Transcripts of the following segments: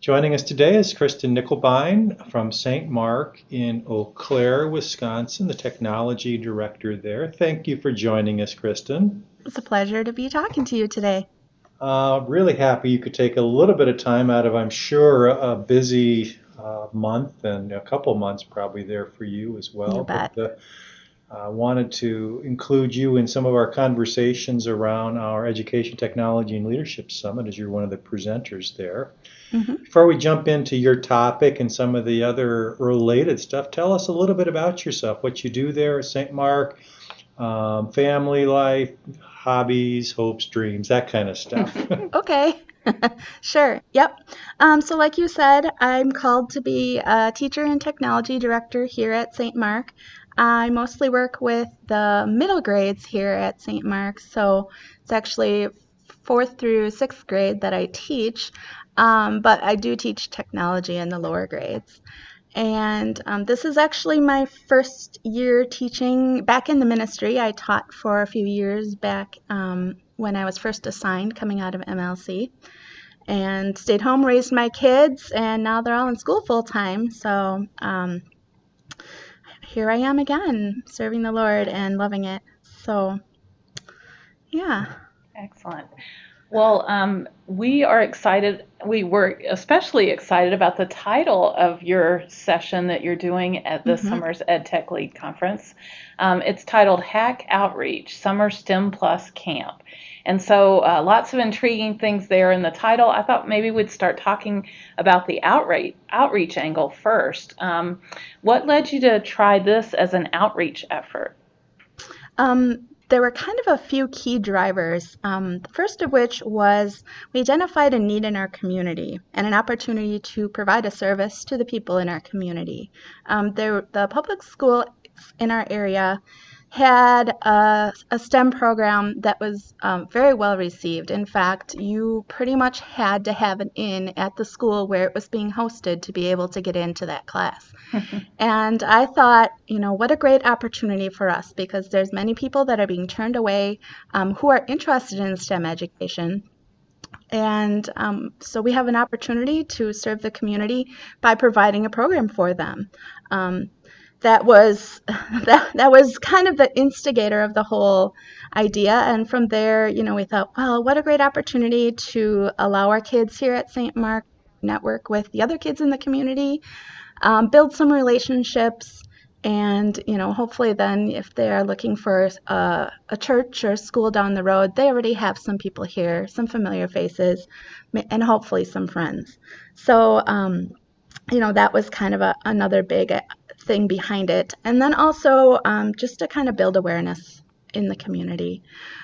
Joining us today is Kristen Nickelbein from St. Mark in Eau Claire, Wisconsin, the technology director there. Thank you for joining us, Kristen. It's a pleasure to be talking to you today. Really happy you could take a little bit of time out of, I'm sure, a busy month and a couple months probably there for you as You well. bet. But wanted to include you in some of our conversations around our Education, Technology, and Leadership Summit as you're one of the presenters there. hmm Before we jump into your topic and some of the other related stuff, tell us a little bit about yourself, what you do there at St. Mark, family life, hobbies, hopes, dreams, that kind of stuff. Okay. Sure. Yep. So like you said, I'm called to be a teacher and technology director here at St. Mark. I mostly work with the middle grades here at St. Mark, so it's actually fourth through sixth grade that I teach, but I do teach technology in the lower grades. And this is actually my first year teaching back in the ministry. I taught for a few years back when I was first assigned coming out of MLC and stayed home, raised my kids, and now they're all in school full time. So here I am again, serving the Lord and loving it. So, yeah. Excellent. Well, we are excited. We were especially excited about the title of your session that you're doing at this hmm summer's EdTech Lead Conference. It's titled Hack Outreach Summer STEM Plus Camp. And so lots of intriguing things there in the title. I thought maybe we'd start talking about the outreach angle first. What led you to try this as an outreach effort? There were kind of a few key drivers. The first of which was we identified a need in our community and an opportunity to provide a service to the people in our community. The public school in our area had a STEM program that was very well received. In fact, you pretty much had to have an in at the school where it was being hosted to be able to get into that class. And I thought, what a great opportunity for us because there's many people that are being turned away who are interested in STEM education. And so we have an opportunity to serve the community by providing a program for them. That was that was kind of the instigator of the whole idea. And from there, we thought, well, what a great opportunity to allow our kids here at St. Mark network with the other kids in the community, build some relationships, and hopefully then if they are looking for a church or a school down the road, they already have some people here, some familiar faces, and hopefully some friends. So that was kind of another big thing behind it. And then also just to kind of build awareness in the community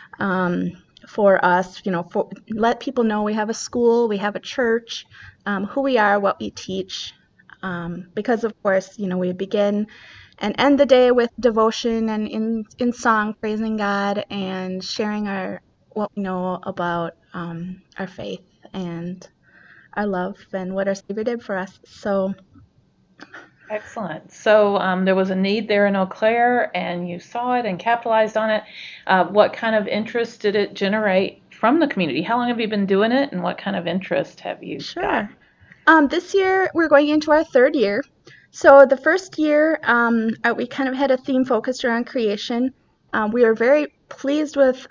for us, let people know we have a school, we have a church, who we are, what we teach. Because of course, we begin and end the day with devotion and in song, praising God and sharing what we know about our faith and our love and what our Savior did for us. So, Excellent. So there was a need there in Eau Claire, and you saw it and capitalized on it. What kind of interest did it generate from the community? How long have you been doing it, and what kind of interest have you got? sure. This year we're going into our third year. So the first year we kind of had a theme focused around creation. We were very pleased with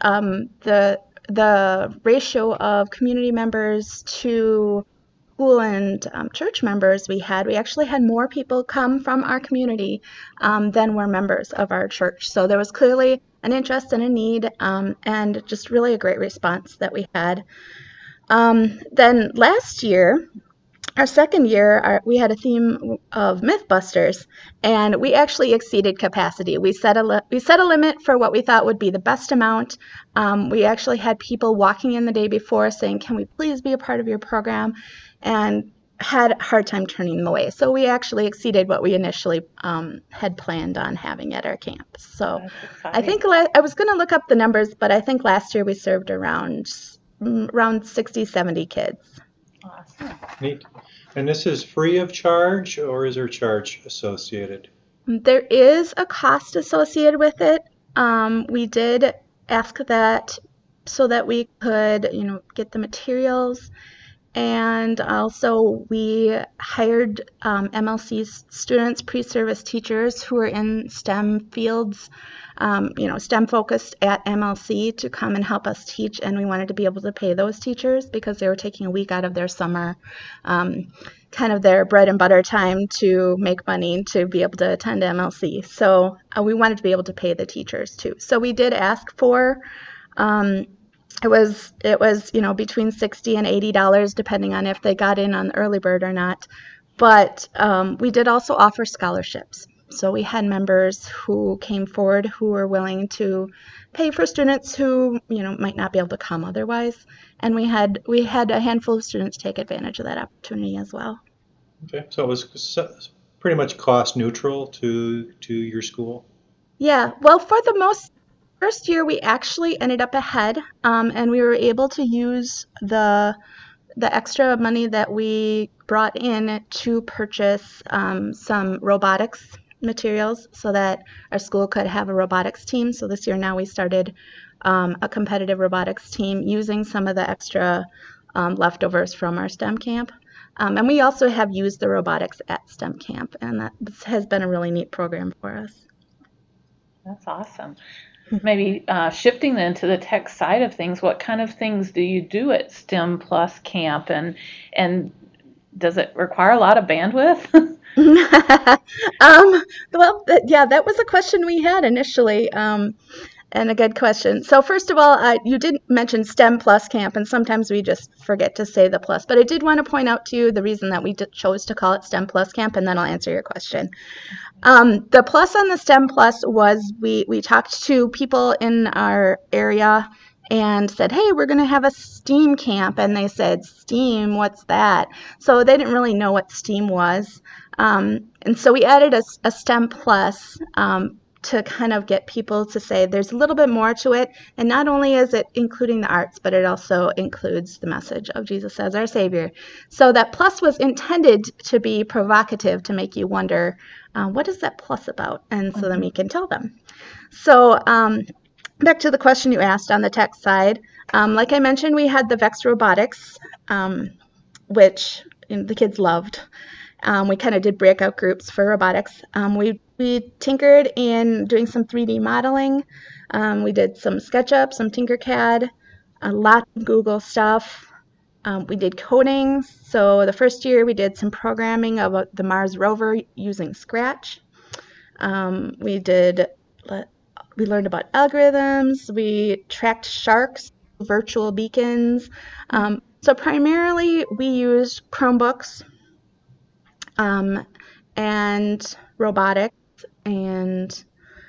the ratio of community members to school and church members we had. We actually had more people come from our community than were members of our church. So there was clearly an interest and a need, and just really a great response that we had. Then last year, our second year, we had a theme of Mythbusters, and we actually exceeded capacity. We set a limit for what we thought would be the best amount. We actually had people walking in the day before saying, "Can we please be a part of your program?" and had a hard time turning them away. So we actually exceeded what we initially had planned on having at our camp. So That's I exciting. think I was going to look up the numbers, but I think last year we served around 60, 70 kids. Awesome. Neat. And this is free of charge, or is there a charge associated? There is a cost associated with it. We did ask that so that we could, get the materials and also we hired MLC students, pre-service teachers who are in STEM fields, STEM focused at MLC to come and help us teach, and we wanted to be able to pay those teachers because they were taking a week out of their summer, kind of their bread and butter time to make money to be able to attend MLC. So we wanted to be able to pay the teachers too. So we did ask for, it was between $60 and $80 depending on if they got in on the early bird or not. But we did also offer scholarships. So we had members who came forward who were willing to pay for students who might not be able to come otherwise, and we had a handful of students take advantage of that opportunity as well. Okay, so it was pretty much cost neutral to your school. Yeah, well, for the first year we actually ended up ahead, and we were able to use the extra money that we brought in to purchase some robotics materials so that our school could have a robotics team. So this year now we started a competitive robotics team using some of the extra leftovers from our STEM camp. And we also have used the robotics at STEM camp, and that has been a really neat program for us. That's awesome. Maybe shifting then to the tech side of things, what kind of things do you do at STEM Plus Camp, and does it require a lot of bandwidth? Well, yeah, that was a question we had initially, and a good question. So first of all, you did mention STEM Plus Camp, and sometimes we just forget to say the plus, but I did want to point out to you the reason that we chose to call it STEM Plus Camp, and then I'll answer your question. The plus on the STEM Plus was we talked to people in our area and said, hey, we're going to have a STEAM camp. And they said, STEAM, what's that? So they didn't really know what STEAM was. And so we added a STEM Plus to kind of get people to say there's a little bit more to it. And not only is it including the arts, but it also includes the message of Jesus as our Savior. So that plus was intended to be provocative, to make you wonder, what is that plus about? And so then we can tell them. So back to the question you asked on the tech side. Like I mentioned, we had the VEX Robotics, which the kids loved. We kind of did breakout groups for robotics. We tinkered in doing some 3D modeling. We did some SketchUp, some Tinkercad, a lot of Google stuff. We did coding. So the first year we did some programming of the Mars rover using Scratch. We learned about algorithms. We tracked sharks, virtual beacons. So primarily we used Chromebooks and robotics, and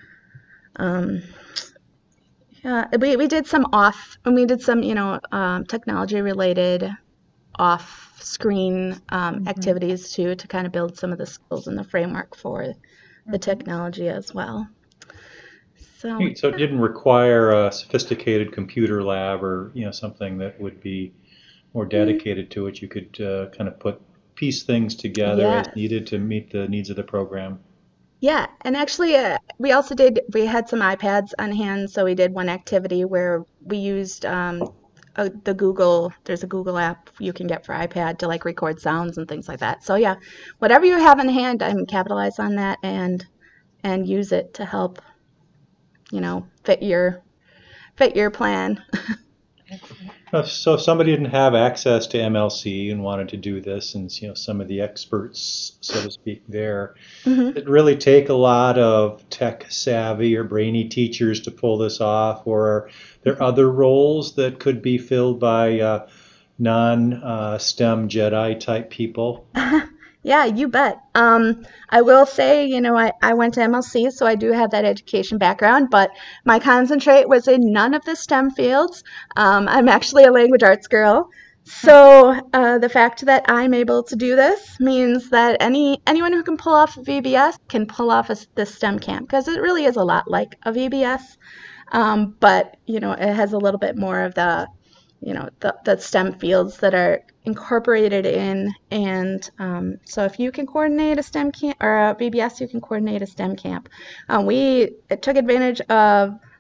we did some technology related off-screen activities too, to kind of build some of the skills and the framework for the technology as well. So it didn't require a sophisticated computer lab or something that would be more dedicated to it. You could kind of piece things together as needed to meet the needs of the program. Yeah, and actually we had some iPads on hand, so we did one activity where we used there's a Google app you can get for iPad to like record sounds and things like that. So yeah, whatever you have in hand, capitalize on that and use it to help fit your plan. So if somebody didn't have access to MLC and wanted to do this, and some of the experts, so to speak, there, it really take a lot of tech savvy or brainy teachers to pull this off, or are there other roles that could be filled by non-STEM Jedi type people? Yeah, you bet. I will say, I went to MLC, so I do have that education background, but my concentrate was in none of the STEM fields. I'm actually a language arts girl. So the fact that I'm able to do this means that anyone who can pull off a VBS can pull off the STEM camp, because it really is a lot like a VBS. But, it has a little bit more of the STEM fields that are incorporated in, and so if you can coordinate a STEM camp or a VBS, you can coordinate a STEM camp. We took advantage of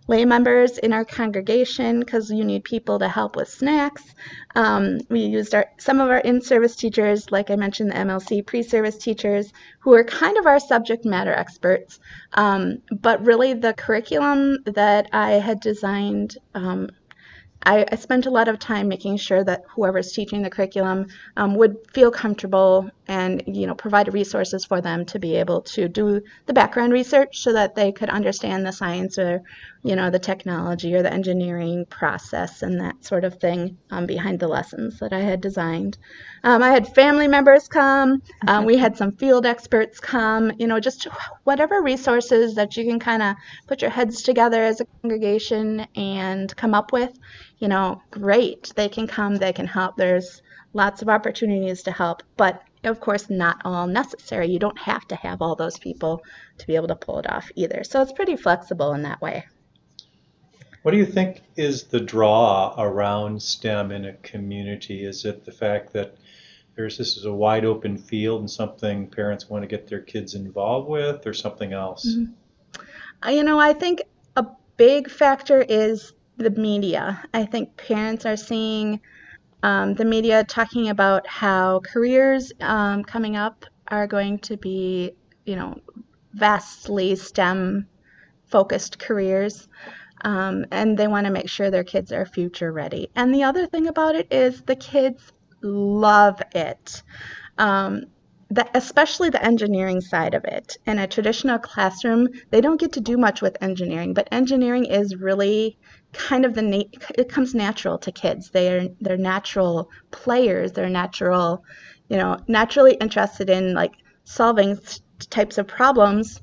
lay members in our congregation because you need people to help with snacks. We used some of our in-service teachers, like I mentioned, the MLC pre-service teachers, who are kind of our subject matter experts. But really the curriculum that I had designed, I spent a lot of time making sure that whoever's teaching the curriculum would feel comfortable and provide resources for them to be able to do the background research so that they could understand the science or the technology or the engineering process and that sort of thing behind the lessons that I had designed. I had family members come. We had some field experts come. Just whatever resources that you can kind of put your heads together as a congregation and come up with. Great. They can come, they can help. There's lots of opportunities to help, but of course not all necessary. You don't have to have all those people to be able to pull it off either. So it's pretty flexible in that way. What do you think is the draw around STEM in a community? Is it the fact that this is a wide open field and something parents want to get their kids involved with, or something else? I think a big factor is the media. I think parents are seeing the media talking about how careers coming up are going to be, vastly STEM-focused careers, and they want to make sure their kids are future ready. And the other thing about it is the kids love it. Especially the engineering side of it. In a traditional classroom, they don't get to do much with engineering, but engineering is really kind of it comes natural to kids. They're natural players. They're naturally interested in solving types of problems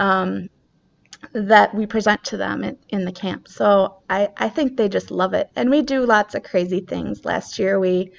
that we present to them in the camp. So I think they just love it. And we do lots of crazy things. Last year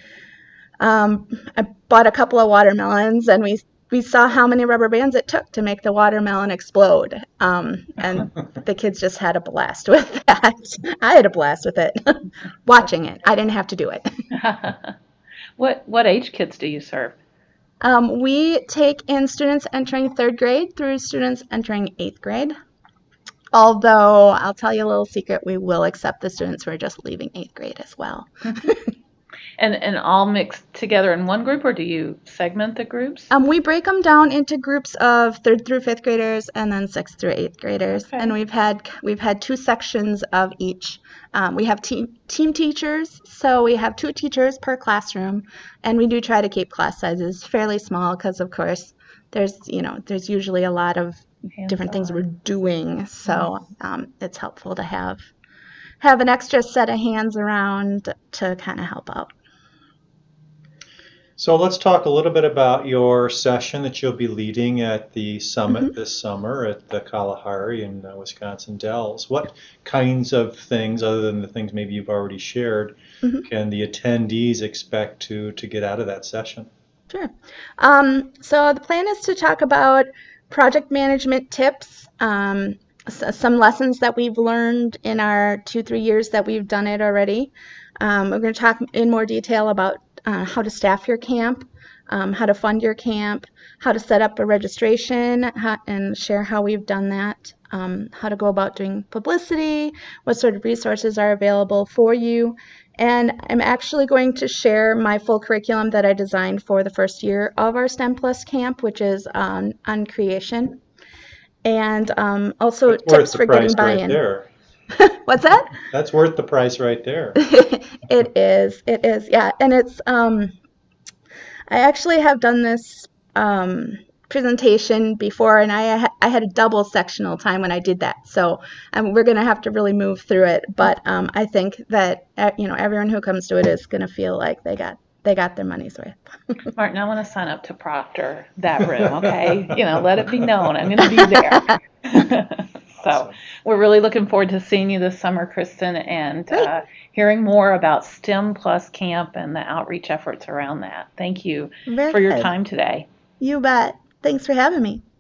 I bought a couple of watermelons, and we saw how many rubber bands it took to make the watermelon explode. And the kids just had a blast with that. I had a blast with it, watching it. I didn't have to do it. What age kids do you serve? We take in students entering 3rd grade through students entering 8th grade. Although, I'll tell you a little secret, we will accept the students who are just leaving 8th grade as well. And all mixed together in one group, or do you segment the groups? We break them down into groups of 3rd through 5th graders and then 6th through 8th graders. Okay. And we've had 2 sections of each. We have team teachers, so we have 2 teachers per classroom, and we do try to keep class sizes fairly small because, of course, there's usually a lot of different things we're doing, so it's helpful to have an extra set of hands around to kind of help out. So let's talk a little bit about your session that you'll be leading at the summit this summer at the Kalahari in Wisconsin Dells. What kinds of things, other than the things maybe you've already shared, can the attendees expect to get out of that session? Sure. So the plan is to talk about project management tips, some lessons that we've learned in our 2-3 years that we've done it already. We're going to talk in more detail about how to staff your camp, how to fund your camp, how to set up a registration and share how we've done that, how to go about doing publicity, what sort of resources are available for you. And I'm actually going to share my full curriculum that I designed for the first year of our STEM Plus camp, which is on creation. And also That's tips for getting buy-in. Right. What's that? That's worth the price right there. It is, yeah. And it's, I actually have done this presentation before, and I had a double sectional time when I did that. So we're going to have to really move through it. But I think that, everyone who comes to it is going to feel like they got their money's worth. Martin, I want to sign up to proctor that room, okay? Let it be known. I'm going to be there. So we're really looking forward to seeing you this summer, Kristen, and hearing more about STEM Plus Camp and the outreach efforts around that. Thank you for your time today. You bet. Thanks for having me.